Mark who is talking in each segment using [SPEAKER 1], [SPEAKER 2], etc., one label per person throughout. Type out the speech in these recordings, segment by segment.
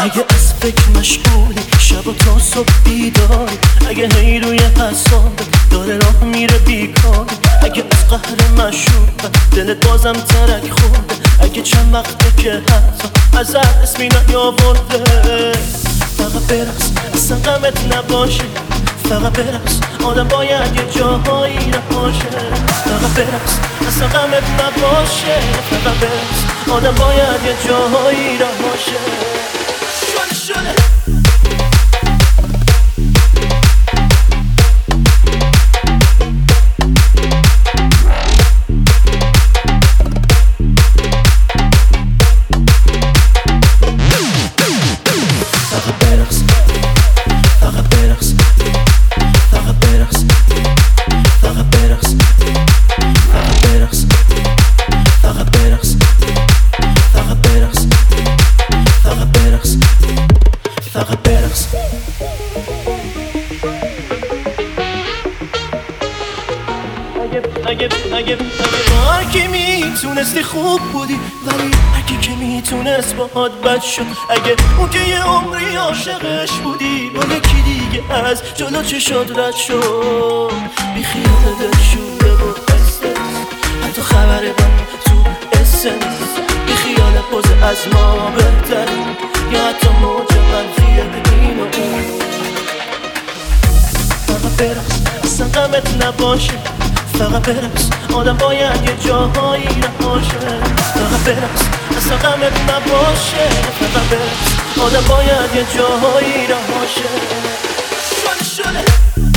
[SPEAKER 1] اگه از فکر مشغولی شب و تا صبح بیداری، اگه هی روی حسابت داره راه میره بیکاری، اگه از قهر مشروبت دلت بازم ترک خورده، اگه چند وقته که حتی ازت اسمی نیاورده. فقط برقص اصلا غمت نباشه، فقط برقص آدم باید یه جاهایی رهاشه. فقط برقص اصلا غمت نباشه، فقط برقص آدم باید یه جاهایی رهاشه. شده فقط برقص. اگه با که میتونستی خوب بودی، ولی اگه که میتونست باهات بد شد، اگه اون که یه عمری عاشقش بودی با یکی دیگه از جلو چشات رد شد، بی خیال دل شوره و استرس، حتی خبر من تو اسنس، بی خیال باز از ما بهتری، یا حتی موج منفی این و اون. فقط برقص اصلا غمت نباشه، فقط برقص آدم باید یه جاهایی رهاشه. فقط برقص اصلا غمت نباشه، فقط برقص آدم باید یه جاهایی رهاشه. شده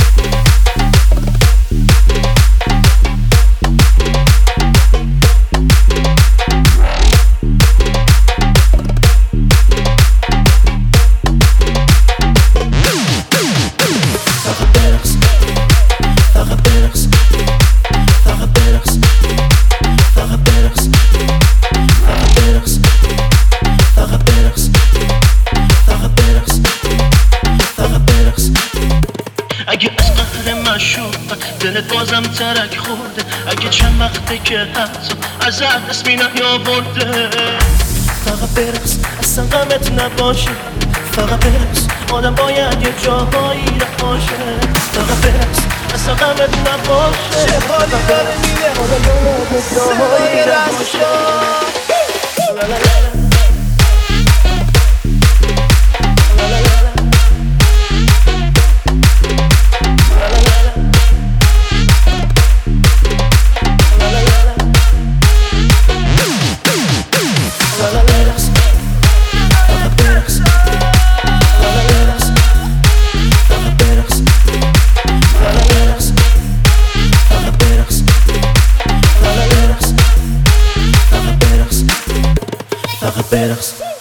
[SPEAKER 1] اگه از قهر مشروبت دلت بازم ترک خورده، اگه چند وقته که حتی ازت اسمی نیاورده. فقط برقص اصلا غمت نباشه، فقط برقص آدم باید یه جاهایی رهاشه. فقط برقص اصلا غمت نباشه، چه حالی داره میده آدم باید یه جاهایی رهاشه. Faqat berqis